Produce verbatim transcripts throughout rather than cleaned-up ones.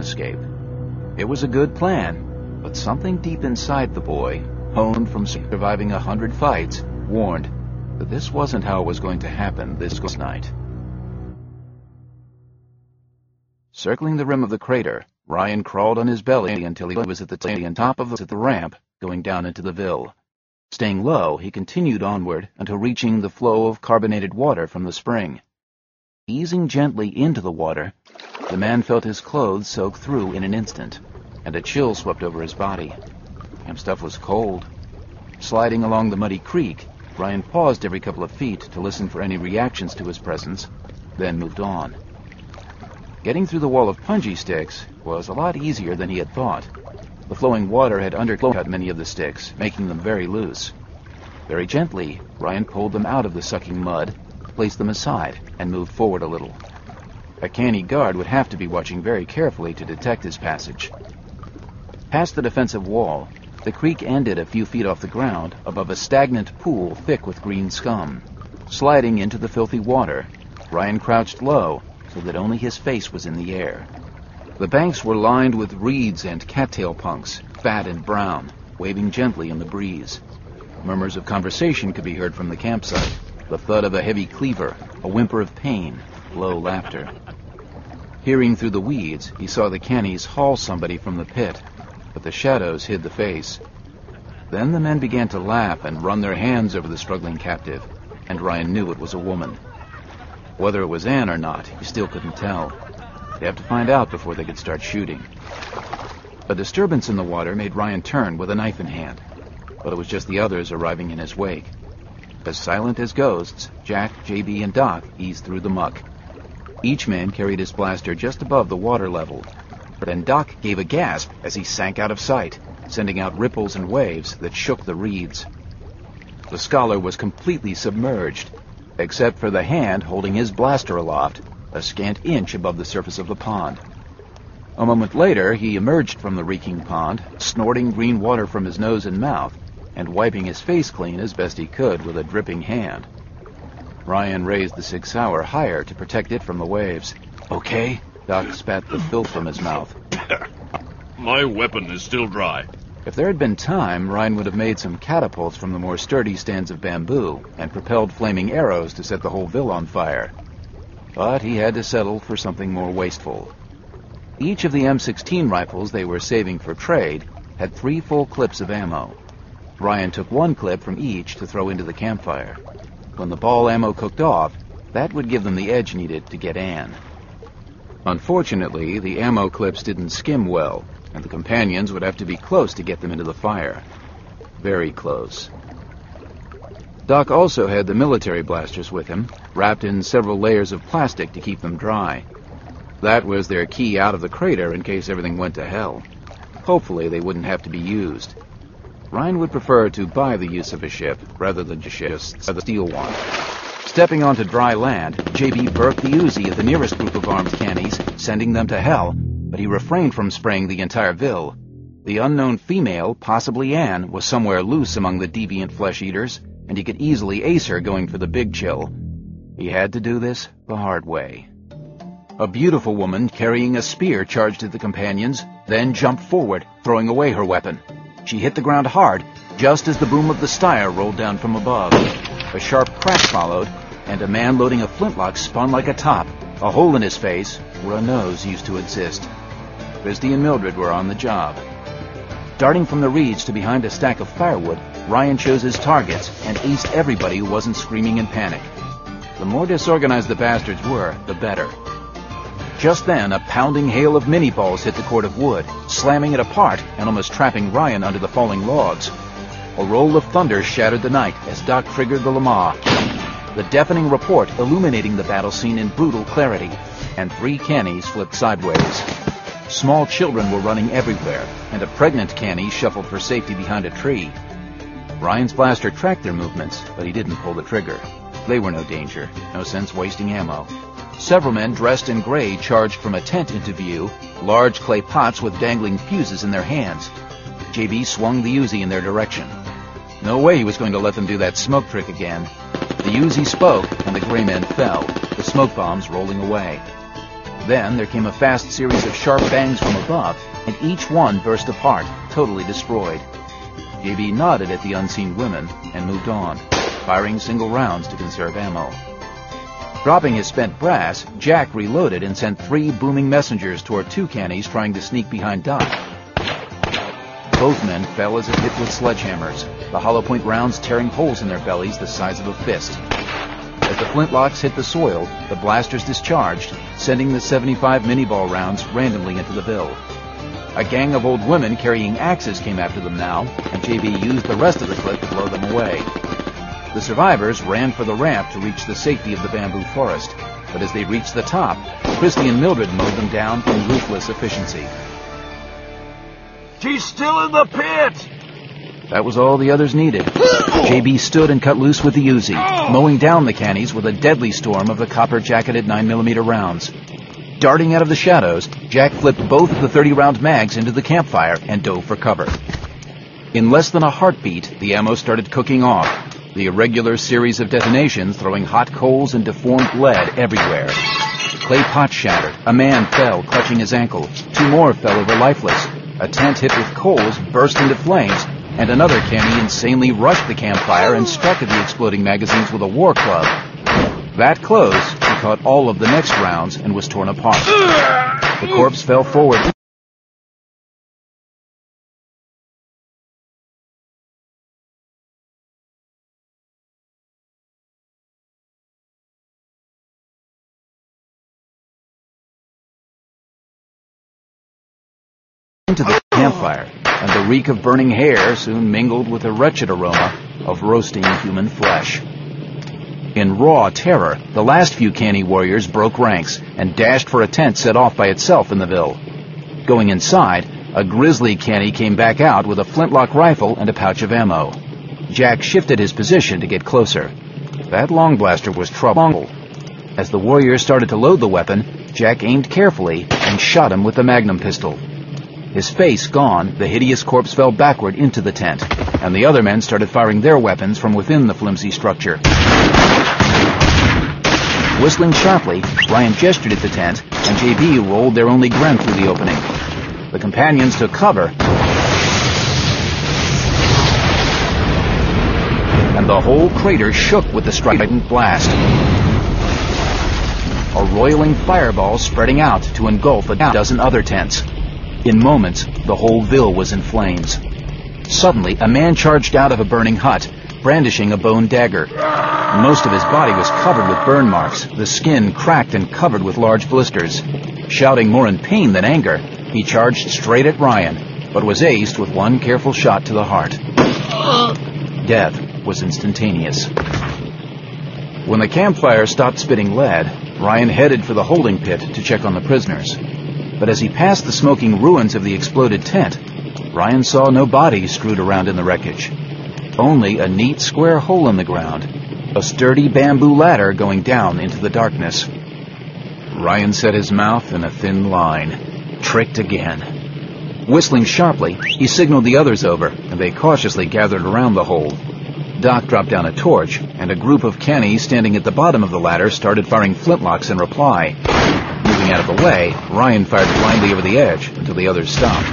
escape. It was a good plan, but something deep inside the boy, honed from surviving a hundred fights, warned that this wasn't how it was going to happen this night. Circling the rim of the crater, Ryan crawled on his belly until he was at the top of the ramp going down into the Ville. Staying low, he continued onward until reaching the flow of carbonated water from the spring. Easing gently into the water, the man felt his clothes soak through in an instant, and a chill swept over his body. Damn stuff was cold. Sliding along the muddy creek, Ryan paused every couple of feet to listen for any reactions to his presence, then moved on. Getting through the wall of punji sticks was a lot easier than he had thought. The flowing water had undercut many of the sticks, making them very loose. Very gently, Ryan pulled them out of the sucking mud, placed them aside, and moved forward a little. A canny guard would have to be watching very carefully to detect his passage. Past the defensive wall, the creek ended a few feet off the ground above a stagnant pool thick with green scum. Sliding into the filthy water, Ryan crouched low so that only his face was in the air. The banks were lined with reeds and cattail punks, fat and brown, waving gently in the breeze. Murmurs of conversation could be heard from the campsite, the thud of a heavy cleaver, a whimper of pain, low laughter. Peering through the weeds, he saw the cannies haul somebody from the pit, but the shadows hid the face. Then the men began to laugh and run their hands over the struggling captive, and Ryan knew it was a woman. Whether it was Anne or not, he still couldn't tell. They'd have to find out before they could start shooting. A disturbance in the water made Ryan turn with a knife in hand, but it was just the others arriving in his wake. As silent as ghosts, Jack, J B, and Doc eased through the muck. Each man carried his blaster just above the water level. Then Doc gave a gasp as he sank out of sight, sending out ripples and waves that shook the reeds. The scholar was completely submerged, except for the hand holding his blaster aloft, a scant inch above the surface of the pond. A moment later, he emerged from the reeking pond, snorting green water from his nose and mouth, and wiping his face clean as best he could with a dripping hand. Ryan raised the Sig Sauer higher to protect it from the waves. "Okay?" Doc spat the filth from his mouth. My weapon is still dry. If there had been time, Ryan would have made some catapults from the more sturdy stands of bamboo and propelled flaming arrows to set the whole Ville on fire. But he had to settle for something more wasteful. Each of the M sixteen rifles they were saving for trade had three full clips of ammo. Ryan took one clip from each to throw into the campfire. When the ball ammo cooked off, that would give them the edge needed to get Anne. Unfortunately, the ammo clips didn't skim well, and the companions would have to be close to get them into the fire. Very close. Doc also had the military blasters with him, wrapped in several layers of plastic to keep them dry. That was their key out of the crater in case everything went to hell. Hopefully they wouldn't have to be used. Ryan would prefer to buy the use of a ship rather than just steal one. Stepping onto dry land, J B burked the Uzi at the nearest group of armed cannies, sending them to hell, but he refrained from spraying the entire Ville. The unknown female, possibly Anne, was somewhere loose among the deviant flesh-eaters, and he could easily ace her going for the big chill. He had to do this the hard way. A beautiful woman carrying a spear charged at the companions, then jumped forward, throwing away her weapon. She hit the ground hard, just as the boom of the Steyr rolled down from above. A sharp crack followed, and a man loading a flintlock spun like a top, a hole in his face where a nose used to exist. Christy and Mildred were on the job. Darting from the reeds to behind a stack of firewood, Ryan chose his targets and aced everybody who wasn't screaming in panic. The more disorganized the bastards were, the better. Just then, a pounding hail of mini-balls hit the cord of wood, slamming it apart and almost trapping Ryan under the falling logs. A roll of thunder shattered the night as Doc triggered the Lamar, the deafening report illuminating the battle scene in brutal clarity, and three cannies flipped sideways. Small children were running everywhere, and a pregnant canny shuffled for safety behind a tree. Ryan's blaster tracked their movements, but he didn't pull the trigger. They were no danger, no sense wasting ammo. Several men dressed in gray charged from a tent into view, large clay pots with dangling fuses in their hands. J B swung the Uzi in their direction. No way he was going to let them do that smoke trick again. The Uzi spoke, and the gray men fell, the smoke bombs rolling away. Then there came a fast series of sharp bangs from above, and each one burst apart, totally destroyed. J B nodded at the unseen women and moved on, firing single rounds to conserve ammo. Dropping his spent brass, Jack reloaded and sent three booming messengers toward two cannies trying to sneak behind Doc. Both men fell as if hit with sledgehammers, the hollow point rounds tearing holes in their bellies the size of a fist. As the flintlocks hit the soil, the blasters discharged, sending the seventy-five mini-ball rounds randomly into the bill. A gang of old women carrying axes came after them now, and J B used the rest of the clip to blow them away. The survivors ran for the ramp to reach the safety of the bamboo forest, but as they reached the top, Christy and Mildred mowed them down in ruthless efficiency. She's still in the pit! That was all the others needed. J B stood and cut loose with the Uzi, mowing down the cannies with a deadly storm of the copper-jacketed nine millimeter rounds. Darting out of the shadows, Jack flipped both of the thirty-round mags into the campfire and dove for cover. In less than a heartbeat, the ammo started cooking off, the irregular series of detonations throwing hot coals and deformed lead everywhere. Clay pots shattered, a man fell, clutching his ankle, two more fell over lifeless, a tent hit with coals burst into flames, and another canny insanely rushed the campfire and struck at the exploding magazines with a war club. That close, he caught all of the next rounds and was torn apart. The corpse fell forward into the campfire, and the reek of burning hair soon mingled with the wretched aroma of roasting human flesh. In raw terror, the last few canny warriors broke ranks and dashed for a tent set off by itself in the ville. Going inside, a grizzly canny came back out with a flintlock rifle and a pouch of ammo. Jack shifted his position to get closer. That long blaster was trouble. As the warrior started to load the weapon, Jack aimed carefully and shot him with the Magnum pistol. His face gone, the hideous corpse fell backward into the tent, and the other men started firing their weapons from within the flimsy structure. Whistling sharply, Ryan gestured at the tent, and J B rolled their only Gren through the opening. The companions took cover, and the whole crater shook with the strident blast. A roiling fireball spreading out to engulf a dozen other tents. In moments, the whole ville was in flames. Suddenly, a man charged out of a burning hut, brandishing a bone dagger. Most of his body was covered with burn marks, the skin cracked and covered with large blisters. Shouting more in pain than anger, he charged straight at Ryan, but was aced with one careful shot to the heart. Death was instantaneous. When the campfire stopped spitting lead, Ryan headed for the holding pit to check on the prisoners. But as he passed the smoking ruins of the exploded tent, Ryan saw no bodies strewed around in the wreckage. Only a neat square hole in the ground, a sturdy bamboo ladder going down into the darkness. Ryan set his mouth in a thin line. Tricked again. Whistling sharply, he signaled the others over, and they cautiously gathered around the hole. Doc dropped down a torch, and a group of cannies standing at the bottom of the ladder started firing flintlocks in reply. Moving out of the way, Ryan fired blindly over the edge until the others stopped.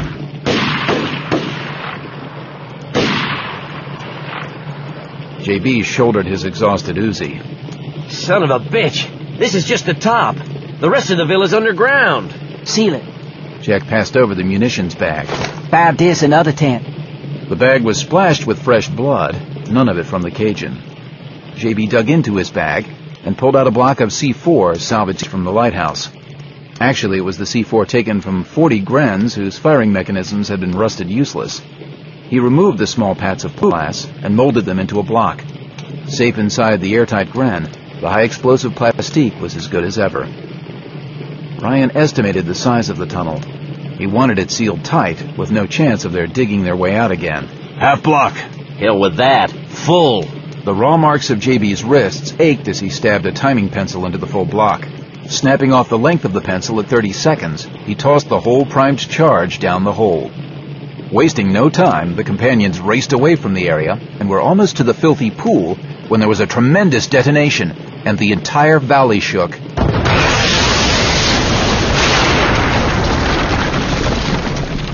J B shouldered his exhausted Uzi. Son of a bitch! This is just the top. The rest of the villa's underground. Seal it. Jack passed over the munitions bag. Five this another tent. The bag was splashed with fresh blood, none of it from the Cajun. J B dug into his bag and pulled out a block of C four salvaged from the lighthouse. Actually, it was the C four taken from forty Grens whose firing mechanisms had been rusted useless. He removed the small pats of glass and molded them into a block. Safe inside the airtight Gren, the high-explosive plastique was as good as ever. Ryan estimated the size of the tunnel. He wanted it sealed tight, with no chance of their digging their way out again. Half block. Hell with that. Full. The raw marks of J B's wrists ached as he stabbed a timing pencil into the full block. Snapping off the length of the pencil at thirty seconds, he tossed the whole primed charge down the hole. Wasting no time, the companions raced away from the area and were almost to the filthy pool when there was a tremendous detonation, and the entire valley shook.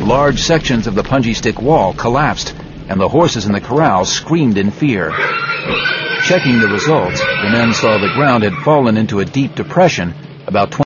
Large sections of the punji stick wall collapsed, and the horses in the corral screamed in fear. Checking the results, the men saw the ground had fallen into a deep depression about twenty